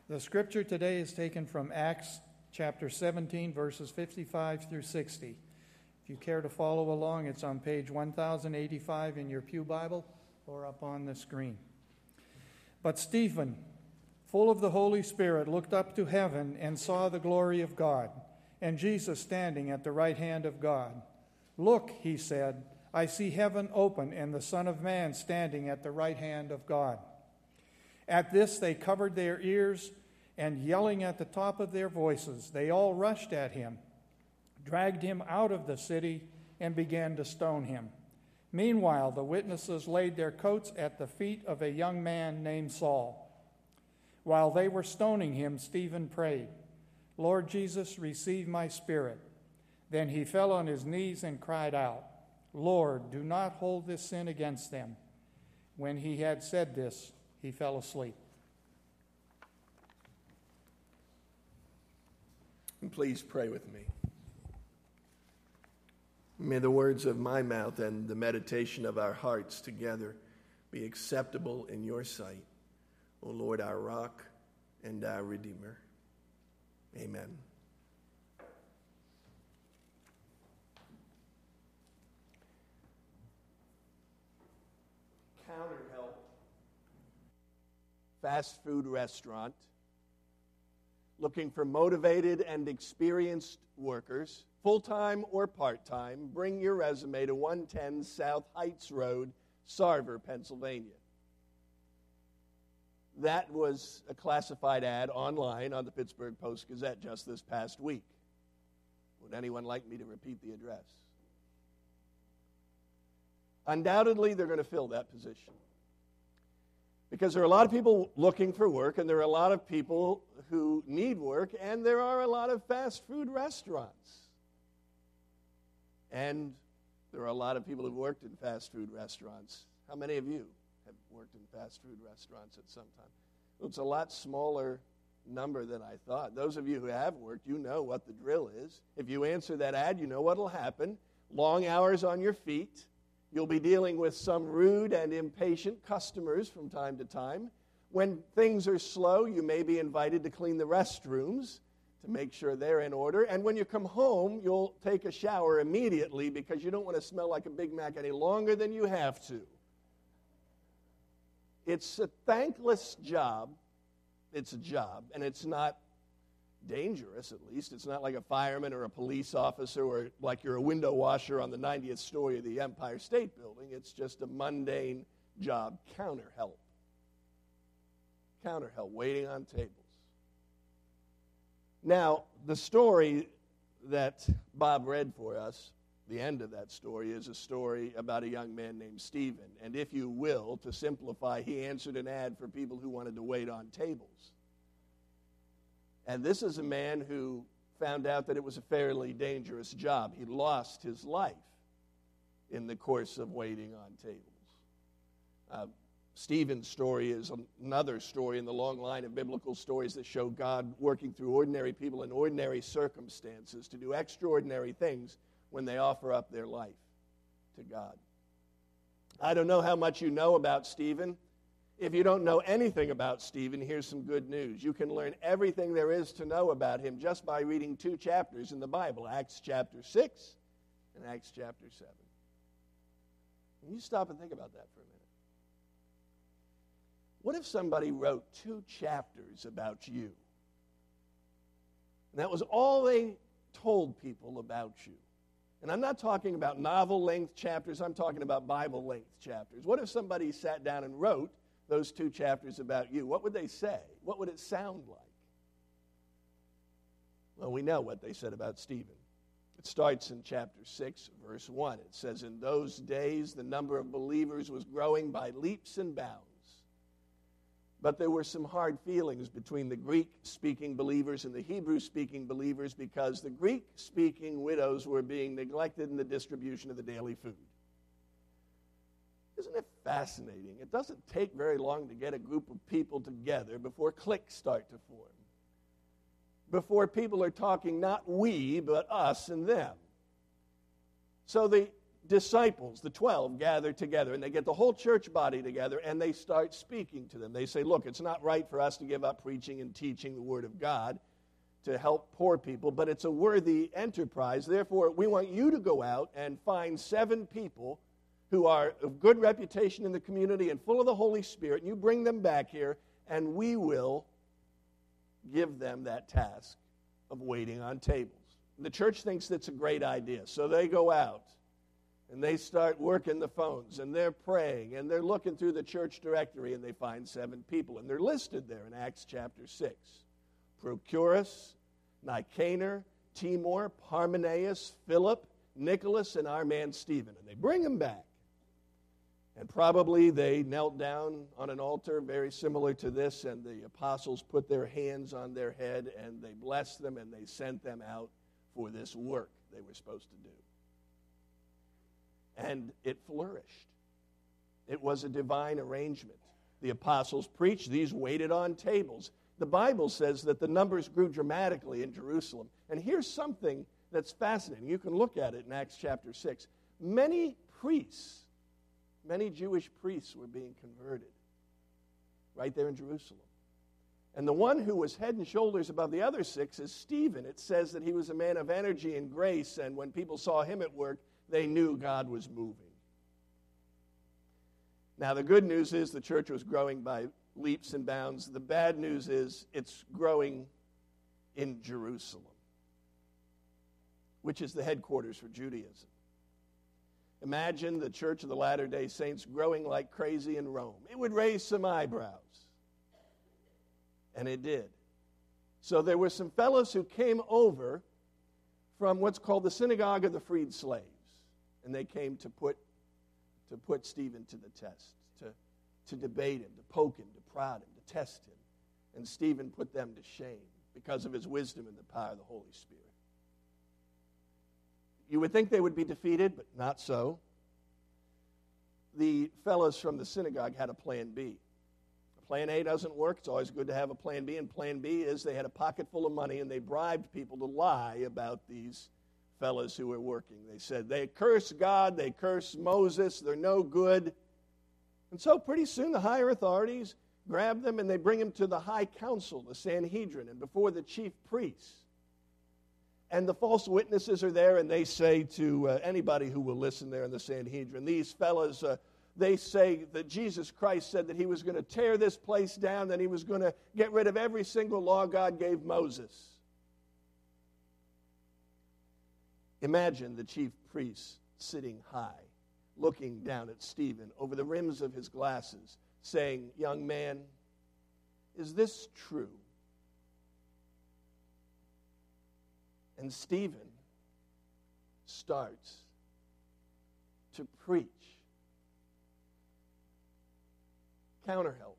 The scripture today is taken from Acts chapter 17, verses 55 through 60. If you care to follow along, it's on page 1085 in your pew Bible or up on the screen. But Stephen, full of the Holy Spirit, looked up to heaven and saw the glory of God, and Jesus standing at the right hand of God. "Look," he said, "I see heaven open and the Son of Man standing at the right hand of God." At this they covered their ears, and yelling at the top of their voices, they all rushed at him, dragged him out of the city, and began to stone him. Meanwhile, the witnesses laid their coats at the feet of a young man named Saul. While they were stoning him, Stephen prayed, "Lord Jesus, receive my spirit." Then he fell on his knees and cried out, "Lord, do not hold this sin against them." When he had said this, he fell asleep. And please pray with me. May the words of my mouth and the meditation of our hearts together be acceptable in your sight, O Lord, our rock and our Redeemer. Amen. CounterHelp, fast food restaurant, looking for motivated and experienced workers, full-time or part-time. Bring your resume to 110 South Heights Road, Sarver, Pennsylvania. That was a classified ad online on the Pittsburgh Post-Gazette just this past week. Would anyone like me to repeat the address? Undoubtedly, they're going to fill that position, because there are a lot of people looking for work, and there are a lot of people who need work, and there are a lot of fast food restaurants. And there are a lot of people who've worked in fast food restaurants. How many of you have worked in fast food restaurants at some time? Well, it's a lot smaller number than I thought. Those of you who have worked, you know what the drill is. If you answer that ad, you know what will happen. Long hours on your feet. You'll be dealing with some rude and impatient customers from time to time. When things are slow, you may be invited to clean the restrooms to make sure they're in order. And when you come home, you'll take a shower immediately because you don't want to smell like a Big Mac any longer than you have to. It's a thankless job. It's a job, and it's not dangerous, at least. It's not like a fireman or a police officer or like you're a window washer on the 90th story of the Empire State Building. It's just a mundane job. CounterHelp. CounterHelp, waiting on tables. Now, the story that Bob read for us, the end of that story, is a story about a young man named Stephen. And if you will, to simplify, he answered an ad for people who wanted to wait on tables. And this is a man who found out that it was a fairly dangerous job. He lost his life in the course of waiting on tables. Stephen's story is another story in the long line of biblical stories that show God working through ordinary people in ordinary circumstances to do extraordinary things when they offer up their life to God. I don't know how much you know about Stephen. If you don't know anything about Stephen, here's some good news. You can learn everything there is to know about him just by reading 2 chapters in the Bible, Acts chapter 6 and Acts chapter 7. Can you stop and think about that for a minute? What if somebody wrote 2 chapters about you? And that was all they told people about you. And I'm not talking about novel-length chapters. I'm talking about Bible-length chapters. What if somebody sat down and wrote those 2 chapters about you? What would they say? What would it sound like? Well, we know what they said about Stephen. It starts in chapter 6, verse 1. It says, "In those days the number of believers was growing by leaps and bounds. But there were some hard feelings between the Greek-speaking believers and the Hebrew-speaking believers because the Greek-speaking widows were being neglected in the distribution of the daily food." Isn't it fascinating? It doesn't take very long to get a group of people together before cliques start to form. Before people are talking not we, but us and them. So the disciples, the 12, gather together, and they get the whole church body together, and they start speaking to them. They say, look, it's not right for us to give up preaching and teaching the Word of God to help poor people, but it's a worthy enterprise. Therefore, we want you to go out and find 7 people who are of good reputation in the community and full of the Holy Spirit, and you bring them back here, and we will give them that task of waiting on tables. And the church thinks that's a great idea, so they go out, and they start working the phones, and they're praying, and they're looking through the church directory, and they find 7 people, and they're listed there in Acts chapter 6. Prochorus, Nicanor, Timor, Parmenaeus, Philip, Nicholas, and our man Stephen. And they bring them back. And probably they knelt down on an altar very similar to this, and the apostles put their hands on their head, and they blessed them, and they sent them out for this work they were supposed to do. And it flourished. It was a divine arrangement. The apostles preached. These waited on tables. The Bible says that the numbers grew dramatically in Jerusalem. And here's something that's fascinating. You can look at it in Acts chapter 6. Many Jewish priests were being converted right there in Jerusalem. And the one who was head and shoulders above the other 6 is Stephen. It says that he was a man of energy and grace, and when people saw him at work, they knew God was moving. Now, the good news is the church was growing by leaps and bounds. The bad news is it's growing in Jerusalem, which is the headquarters for Judaism. Imagine the Church of the Latter-day Saints growing like crazy in Rome. It would raise some eyebrows. And it did. So there were some fellows who came over from what's called the Synagogue of the Freed Slaves. And they came to put Stephen to the test, to debate him, to poke him, to prod him, to test him. And Stephen put them to shame because of his wisdom and the power of the Holy Spirit. You would think they would be defeated, but not so. The fellows from the synagogue had a plan B. Plan A doesn't work. It's always good to have a plan B. And plan B is they had a pocket full of money, and they bribed people to lie about these fellows who were working. They said they curse God, they curse Moses, they're no good. And so pretty soon the higher authorities grab them and they bring them to the high council, the Sanhedrin, and before the chief priests. And the false witnesses are there, and they say to anybody who will listen there in the Sanhedrin, these fellows, they say that Jesus Christ said that he was going to tear this place down, that he was going to get rid of every single law God gave Moses. Imagine the chief priest sitting high, looking down at Stephen over the rims of his glasses, saying, "Young man, is this true?" And Stephen starts to preach. Counterhelp.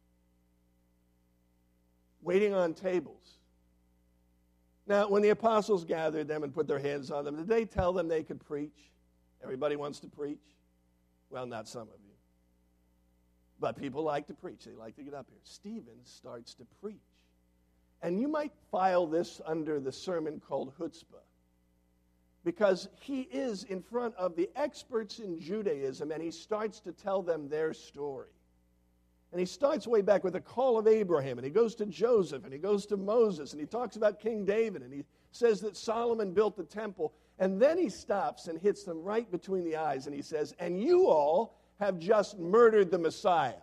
Waiting on tables. Now, when the apostles gathered them and put their hands on them, did they tell them they could preach? Everybody wants to preach? Well, not some of you. But people like to preach. They like to get up here. Stephen starts to preach. And you might file this under the sermon called chutzpah, because he is in front of the experts in Judaism, and he starts to tell them their story. And he starts way back with the call of Abraham, and he goes to Joseph, and he goes to Moses, and he talks about King David, and he says that Solomon built the temple. And then he stops and hits them right between the eyes, and he says, "And you all have just murdered the Messiah."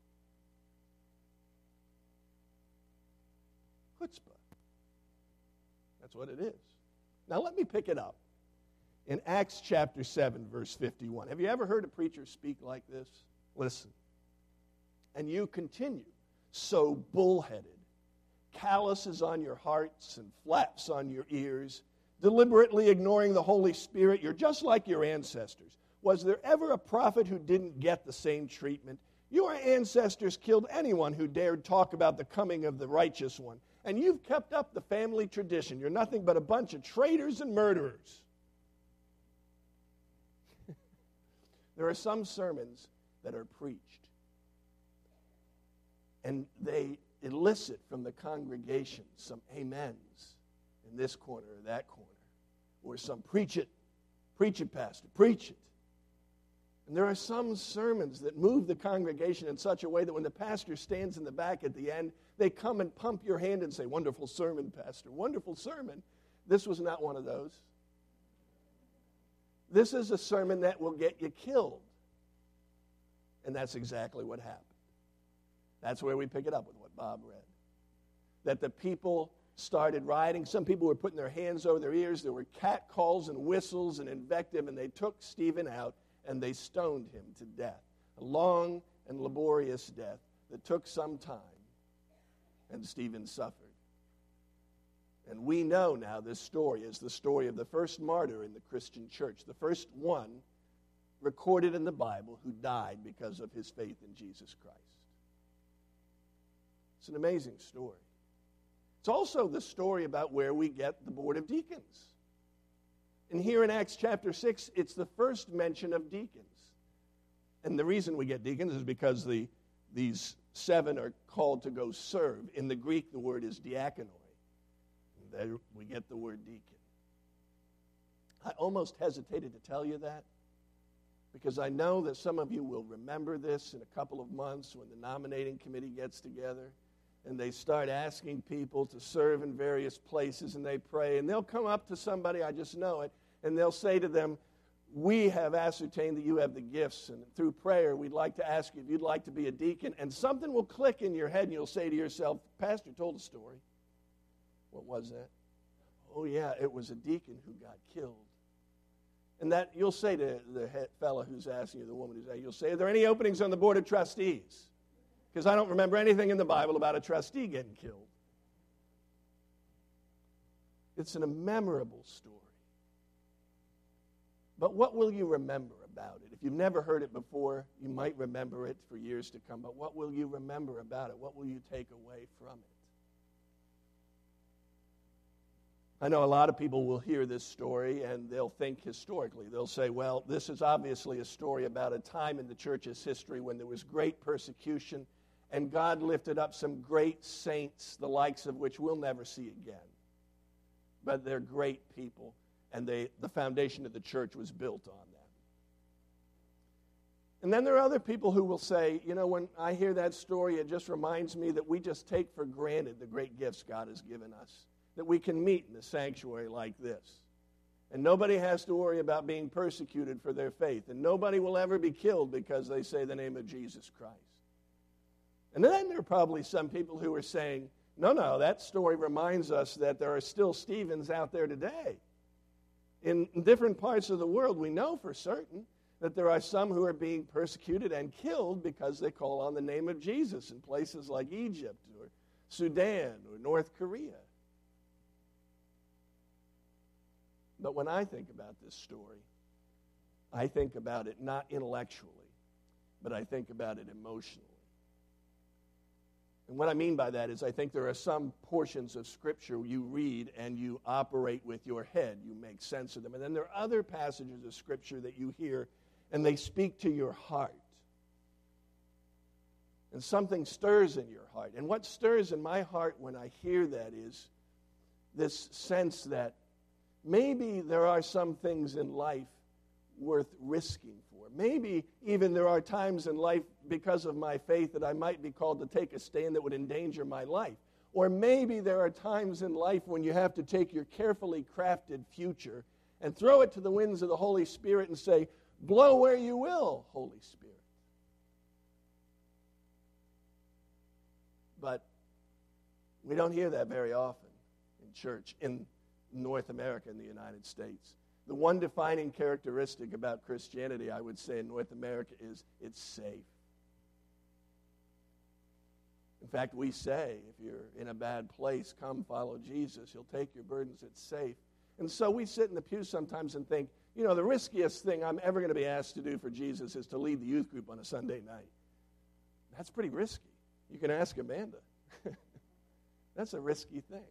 Chutzpah. That's what it is. Now let me pick it up in Acts chapter 7, verse 51. Have you ever heard a preacher speak like this? Listen. "And you continue, so bullheaded, calluses on your hearts and flaps on your ears, deliberately ignoring the Holy Spirit. You're just like your ancestors. Was there ever a prophet who didn't get the same treatment? Your ancestors killed anyone who dared talk about the coming of the righteous one. And you've kept up the family tradition. You're nothing but a bunch of traitors and murderers." There are some sermons that are preached, and they elicit from the congregation some amens in this corner or that corner, or some preach it, pastor, preach it. And there are some sermons that move the congregation in such a way that when the pastor stands in the back at the end, they come and pump your hand and say, "Wonderful sermon, Pastor, wonderful sermon." This was not one of those. This is a sermon that will get you killed. And that's exactly what happened. That's where we pick it up with what Bob read. That the people started rioting. Some people were putting their hands over their ears. There were catcalls and whistles and invective, and they took Stephen out and they stoned him to death. A long and laborious death that took some time, and Stephen suffered. And we know now this story is the story of the first martyr in the Christian church, the first one recorded in the Bible who died because of his faith in Jesus Christ. It's an amazing story. It's also the story about where we get the board of deacons. And here in Acts chapter 6, it's the first mention of deacons. And the reason we get deacons is because these 7 are called to go serve. In the Greek, the word is diakonoi. And there we get the word deacon. I almost hesitated to tell you that, because I know that some of you will remember this in a couple of months when the nominating committee gets together and they start asking people to serve in various places, and they pray, and they'll come up to somebody, I just know it, and they'll say to them, "We have ascertained that you have the gifts, and through prayer we'd like to ask you if you'd like to be a deacon," and something will click in your head and you'll say to yourself, "Pastor told a story." What was that? Oh yeah, it was a deacon who got killed. And that you'll say to the fellow who's asking you, the woman who's asking you, you'll say, "Are there any openings on the board of trustees?" Because I don't remember anything in the Bible about a trustee getting killed. It's a memorable story. But what will you remember about it? If you've never heard it before, you might remember it for years to come. But what will you remember about it? What will you take away from it? I know a lot of people will hear this story and they'll think historically. They'll say, well, this is obviously a story about a time in the church's history when there was great persecution and God lifted up some great saints, the likes of which we'll never see again. But they're great people, and the foundation of the church was built on them. And then there are other people who will say, you know, when I hear that story, it just reminds me that we just take for granted the great gifts God has given us, that we can meet in a sanctuary like this. And nobody has to worry about being persecuted for their faith, and nobody will ever be killed because they say the name of Jesus Christ. And then there are probably some people who are saying, no, that story reminds us that there are still Stephens out there today. In different parts of the world, we know for certain that there are some who are being persecuted and killed because they call on the name of Jesus in places like Egypt or Sudan or North Korea. But when I think about this story, I think about it not intellectually, but I think about it emotionally. And what I mean by that is I think there are some portions of Scripture you read and you operate with your head. You make sense of them. And then there are other passages of Scripture that you hear and they speak to your heart. And something stirs in your heart. And what stirs in my heart when I hear that is this sense that maybe there are some things in life worth risking for. Maybe even there are times in life because of my faith that I might be called to take a stand that would endanger my life. Or maybe there are times in life when you have to take your carefully crafted future and throw it to the winds of the Holy Spirit and say, "Blow where you will, Holy Spirit." But we don't hear that very often in church, in North America, in the United States. The one defining characteristic about Christianity, I would say, in North America is it's safe. In fact, we say, if you're in a bad place, come follow Jesus. He'll take your burdens. It's safe. And so we sit in the pew sometimes and think, you know, the riskiest thing I'm ever going to be asked to do for Jesus is to lead the youth group on a Sunday night. That's pretty risky. You can ask Amanda. That's a risky thing.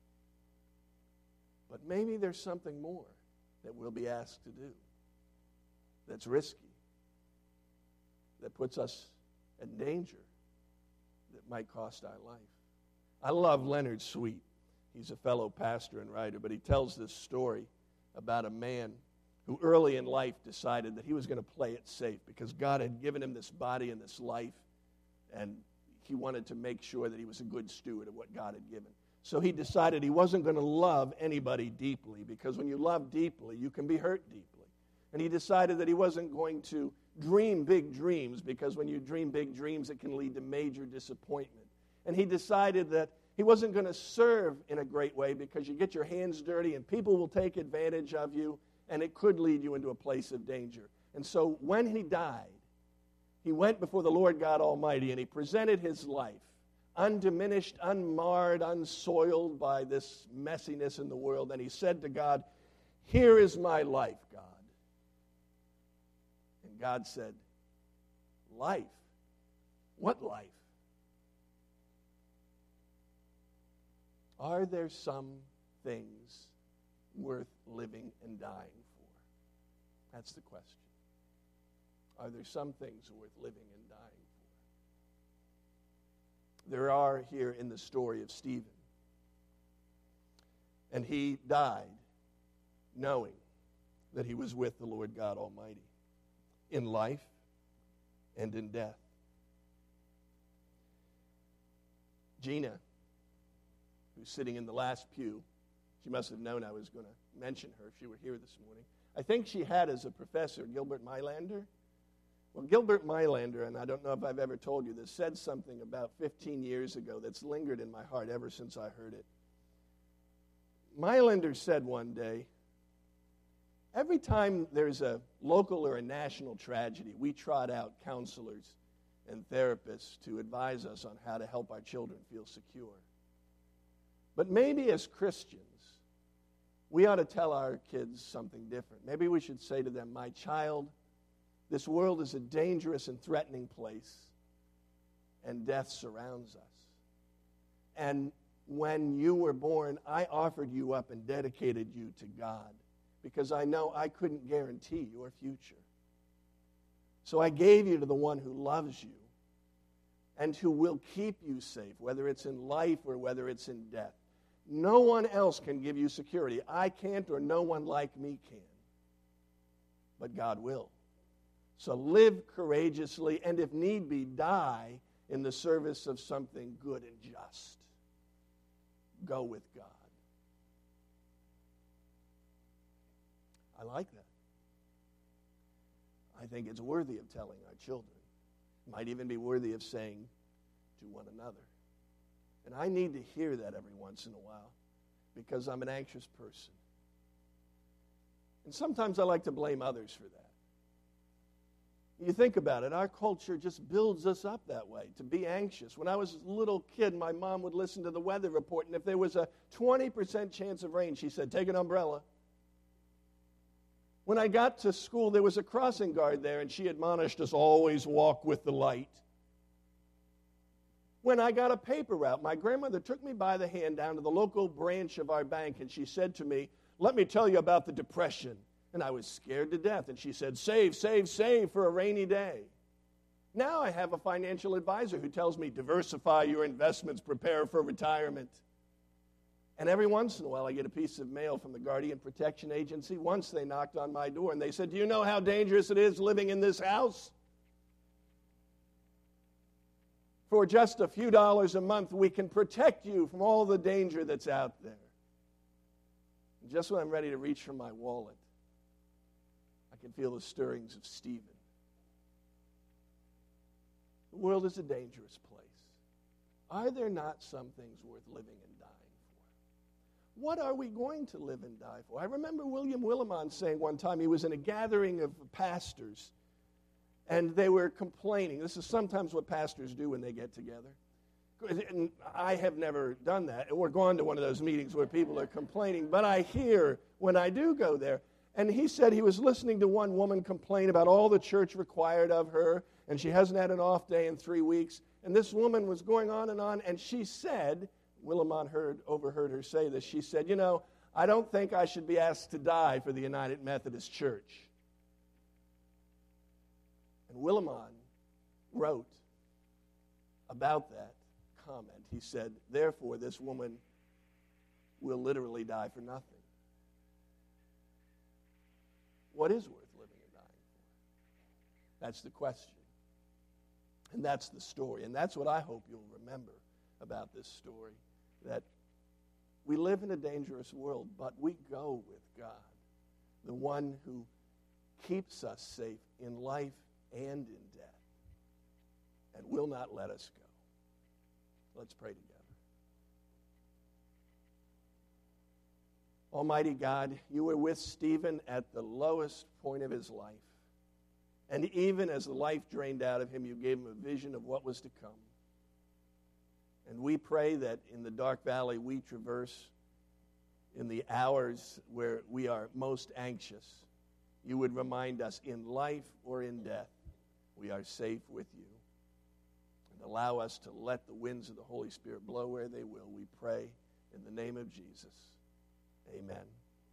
But maybe there's something more that we'll be asked to do that's risky, that puts us in danger, that might cost our life. I love Leonard Sweet. He's a fellow pastor and writer, but he tells this story about a man who early in life decided that he was going to play it safe because God had given him this body and this life, and he wanted to make sure that he was a good steward of what God had given. So he decided he wasn't going to love anybody deeply, because when you love deeply, you can be hurt deeply. And he decided that he wasn't going to dream big dreams, because when you dream big dreams, it can lead to major disappointment. And he decided that he wasn't going to serve in a great way, because you get your hands dirty and people will take advantage of you, and it could lead you into a place of danger. And so when he died, he went before the Lord God Almighty and he presented his life, undiminished, unmarred, unsoiled by this messiness in the world. And he said to God, "Here is my life, God." And God said, "Life? What life? Are there some things worth living and dying for?" That's the question. Are there some things worth living and dying for? There are here in the story of Stephen. And he died knowing that he was with the Lord God Almighty in life and in death. Gina, who's sitting in the last pew, she must have known I was going to mention her if she were here this morning. I think she had as a professor Gilbert Meilander. Well, Gilbert Meilander, and I don't know if I've ever told you this, said something about 15 years ago that's lingered in my heart ever since I heard it. Meilander said one day, every time there's a local or a national tragedy, we trot out counselors and therapists to advise us on how to help our children feel secure. But maybe as Christians, we ought to tell our kids something different. Maybe we should say to them, "My child, this world is a dangerous and threatening place, and death surrounds us. And when you were born, I offered you up and dedicated you to God, because I know I couldn't guarantee your future. So I gave you to the one who loves you and who will keep you safe, whether it's in life or whether it's in death. No one else can give you security. I can't, or no one like me can. But God will. So live courageously, and if need be, die in the service of something good and just. Go with God." I like that. I think it's worthy of telling our children. It might even be worthy of saying to one another. And I need to hear that every once in a while, because I'm an anxious person. And sometimes I like to blame others for that. You think about it, our culture just builds us up that way, to be anxious. When I was a little kid, my mom would listen to the weather report, and if there was a 20% chance of rain, she said, "Take an umbrella." When I got to school, there was a crossing guard there, and she admonished us, "Always walk with the light." When I got a paper route, my grandmother took me by the hand down to the local branch of our bank, and she said to me, "Let me tell you about the Depression." And I was scared to death. And she said, "Save, save, save for a rainy day." Now I have a financial advisor who tells me, "Diversify your investments, prepare for retirement." And every once in a while I get a piece of mail from the Guardian Protection Agency. Once they knocked on my door and they said, "Do you know how dangerous it is living in this house? For just a few dollars a month, we can protect you from all the danger that's out there." And just when I'm ready to reach for my wallet, I can feel the stirrings of Stephen. The world is a dangerous place. Are there not some things worth living and dying for? What are we going to live and die for? I remember William Willimon saying one time, he was in a gathering of pastors, and they were complaining. This is sometimes what pastors do when they get together. And I have never done that, or gone to one of those meetings where people are complaining, but I hear when I do go there. And he said he was listening to one woman complain about all the church required of her, and she hasn't had an off day in 3 weeks. And this woman was going on, and she said, Willimon overheard her say this, she said, "You know, I don't think I should be asked to die for the United Methodist Church." And Willimon wrote about that comment. He said, "Therefore, this woman will literally die for nothing." what is worth living and dying for? That's the question. And that's the story. And that's what I hope you'll remember about this story, that we live in a dangerous world, but we go with God, the one who keeps us safe in life and in death, and will not let us go. Let's pray together. Almighty God, you were with Stephen at the lowest point of his life. And even as the life drained out of him, you gave him a vision of what was to come. And we pray that in the dark valley we traverse, in the hours where we are most anxious, you would remind us in life or in death, we are safe with you. And allow us to let the winds of the Holy Spirit blow where they will, we pray in the name of Jesus. Amen.